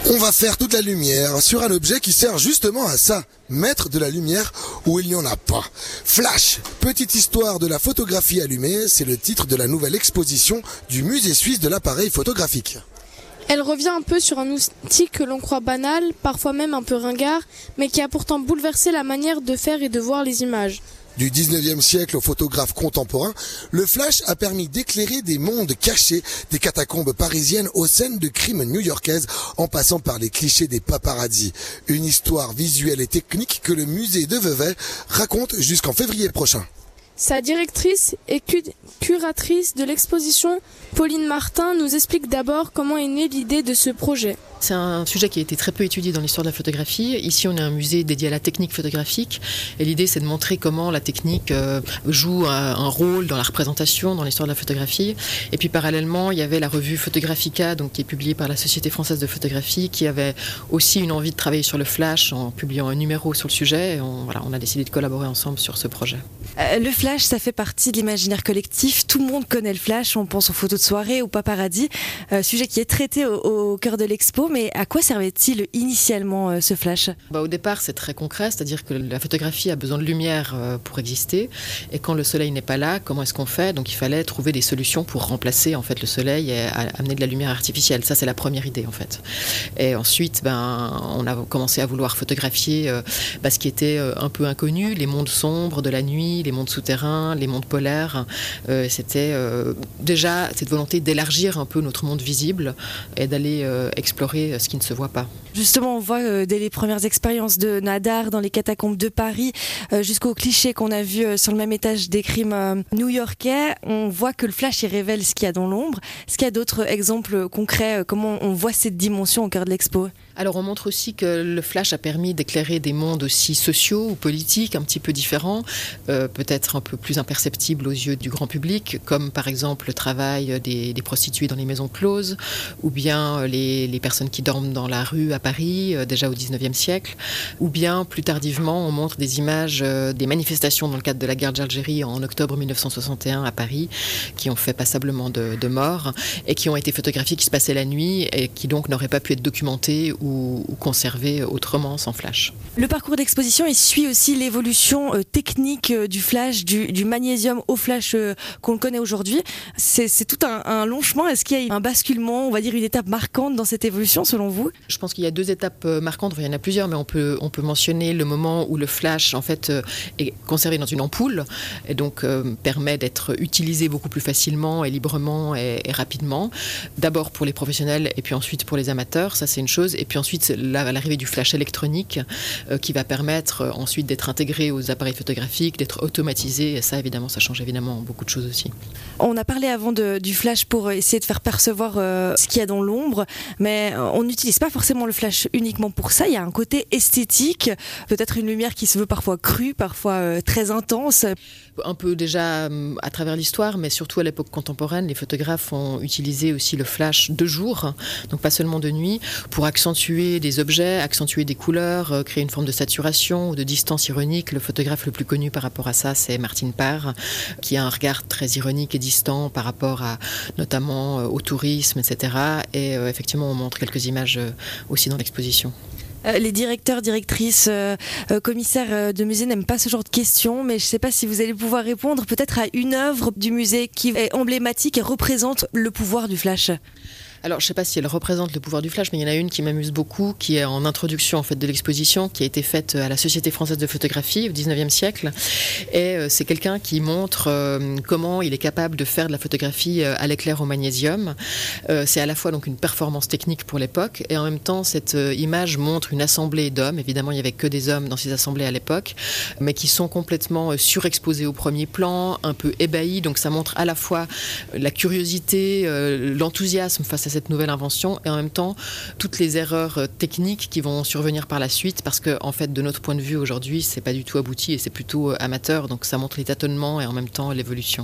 On va faire toute la lumière sur un objet qui sert justement à ça, mettre de la lumière où il n'y en a pas. Flash, petite histoire de la photographie allumée, c'est le titre de la nouvelle exposition du musée suisse de l'appareil photographique. Elle revient un peu sur un outil que l'on croit banal, parfois même un peu ringard, mais qui a pourtant bouleversé la manière de faire et de voir les images. Du 19e siècle aux photographes contemporains, le flash a permis d'éclairer des mondes cachés, des catacombes parisiennes aux scènes de crimes new-yorkaises, en passant par les clichés des paparazzis. Une histoire visuelle et technique que le musée de Vevey raconte jusqu'en février prochain. Sa directrice et curatrice de l'exposition, Pauline Martin, nous explique d'abord comment est née l'idée de ce projet. C'est un sujet qui a été très peu étudié dans l'histoire de la photographie. Ici, on est un musée dédié à la technique photographique. Et l'idée, c'est de montrer comment la technique joue un rôle dans la représentation, dans l'histoire de la photographie. Et puis, parallèlement, il y avait la revue Photographica, donc, qui est publiée par la Société française de photographie, qui avait aussi une envie de travailler sur le flash en publiant un numéro sur le sujet. Et on a décidé de collaborer ensemble sur ce projet. Le flash, ça fait partie de l'imaginaire collectif. Tout le monde connaît le flash. On pense aux photos de soirée, aux paparazzi. Sujet qui est traité au cœur de l'expo. Mais à quoi servait-il initialement ce flash ? Au départ, c'est très concret, c'est-à-dire que la photographie a besoin de lumière pour exister. Et quand le soleil n'est pas là, comment est-ce qu'on fait ? Donc il fallait trouver des solutions pour remplacer en fait le soleil et amener de la lumière artificielle. Ça, c'est la première idée en fait. Et ensuite, on a commencé à vouloir photographier ce qui était un peu inconnu, les mondes sombres de la nuit, les mondes souterrains, les mondes polaires. C'était déjà cette volonté d'élargir un peu notre monde visible et d'aller explorer ce qui ne se voit pas. Justement, on voit dès les premières expériences de Nadar dans les catacombes de Paris, jusqu'aux clichés qu'on a vus sur le même étage des crimes new-yorkais, on voit que le flash il révèle ce qu'il y a dans l'ombre. Est-ce qu'il y a d'autres exemples concrets, comment on voit cette dimension au cœur de l'expo ? Alors on montre aussi que le flash a permis d'éclairer des mondes aussi sociaux ou politiques un petit peu différents, peut-être un peu plus imperceptibles aux yeux du grand public, comme par exemple le travail des prostituées dans les maisons closes, ou bien les personnes qui dorment dans la rue à Paris, déjà au 19e siècle, ou bien plus tardivement on montre des images des manifestations dans le cadre de la guerre d'Algérie en octobre 1961 à Paris, qui ont fait passablement de morts, et qui ont été photographiées qui se passaient la nuit, et qui donc n'auraient pas pu être documentées ou conservé autrement sans flash. Le parcours d'exposition, il suit aussi l'évolution technique du flash, du magnésium au flash qu'on le connaît aujourd'hui. C'est tout un long chemin. Est-ce qu'il y a un basculement, on va dire une étape marquante dans cette évolution selon vous ? Je pense qu'il y a deux étapes marquantes, il y en a plusieurs, mais on peut mentionner le moment où le flash en fait est conservé dans une ampoule et donc permet d'être utilisé beaucoup plus facilement et librement et rapidement. D'abord pour les professionnels et puis ensuite pour les amateurs, ça c'est une chose. Et puis ensuite l'arrivée du flash électronique qui va permettre ensuite d'être intégré aux appareils photographiques, d'être automatisé. Et ça évidemment, ça change évidemment beaucoup de choses aussi. On a parlé avant du flash pour essayer de faire percevoir ce qu'il y a dans l'ombre, mais on n'utilise pas forcément le flash uniquement pour ça. Il y a un côté esthétique, peut-être une lumière qui se veut parfois crue, parfois très intense. Un peu déjà à travers l'histoire, mais surtout à l'époque contemporaine, les photographes ont utilisé aussi le flash de jour, donc pas seulement de nuit, pour accentuer des objets, accentuer des couleurs, créer une forme de saturation ou de distance ironique. Le photographe le plus connu par rapport à ça, c'est Martin Parr, qui a un regard très ironique et distant par rapport à notamment au tourisme, etc. Et effectivement, on montre quelques images aussi dans l'exposition. Les directeurs, directrices, commissaires de musée n'aiment pas ce genre de questions, mais je ne sais pas si vous allez pouvoir répondre peut-être à une œuvre du musée qui est emblématique et représente le pouvoir du flash. Alors, je ne sais pas si elle représente le pouvoir du flash, mais il y en a une qui m'amuse beaucoup, qui est en introduction en fait, de l'exposition, qui a été faite à la Société française de photographie au 19e siècle. Et c'est quelqu'un qui montre comment il est capable de faire de la photographie à l'éclair au magnésium. C'est à la fois donc, une performance technique pour l'époque, et en même temps, cette image montre une assemblée d'hommes. Évidemment, il n'y avait que des hommes dans ces assemblées à l'époque, mais qui sont complètement surexposés au premier plan, un peu ébahis. Donc, ça montre à la fois la curiosité, l'enthousiasme face à cette nouvelle invention et en même temps toutes les erreurs techniques qui vont survenir par la suite parce que en fait de notre point de vue aujourd'hui c'est pas du tout abouti et c'est plutôt amateur donc ça montre les tâtonnements et en même temps l'évolution.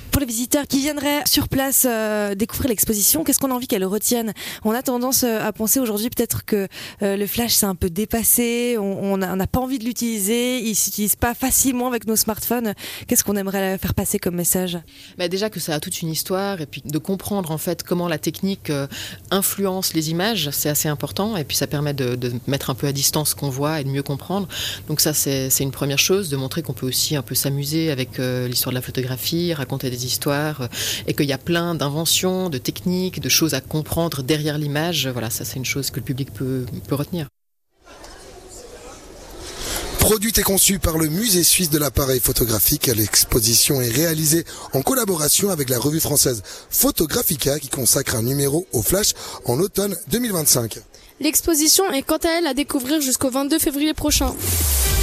Pour les visiteurs qui viendraient sur place découvrir l'exposition, qu'est-ce qu'on a envie qu'elles retiennent? On a tendance à penser aujourd'hui peut-être que le flash c'est un peu dépassé, on n'a pas envie de l'utiliser, il s'utilise pas facilement avec nos smartphones. Qu'est-ce qu'on aimerait faire passer comme message? Déjà que ça a toute une histoire et puis de comprendre en fait comment la technique influence les images, c'est assez important et puis ça permet de mettre un peu à distance ce qu'on voit et de mieux comprendre. Donc ça c'est une première chose, de montrer qu'on peut aussi un peu s'amuser avec l'histoire de la photographie, raconter des histoires et qu'il y a plein d'inventions, de techniques, de choses à comprendre derrière l'image. Voilà, ça c'est une chose que le public peut retenir. Produite et conçue par le Musée suisse de l'appareil photographique, l'exposition est réalisée en collaboration avec la revue française Photographica qui consacre un numéro au flash en automne 2025. L'exposition est quant à elle à découvrir jusqu'au 22 février prochain.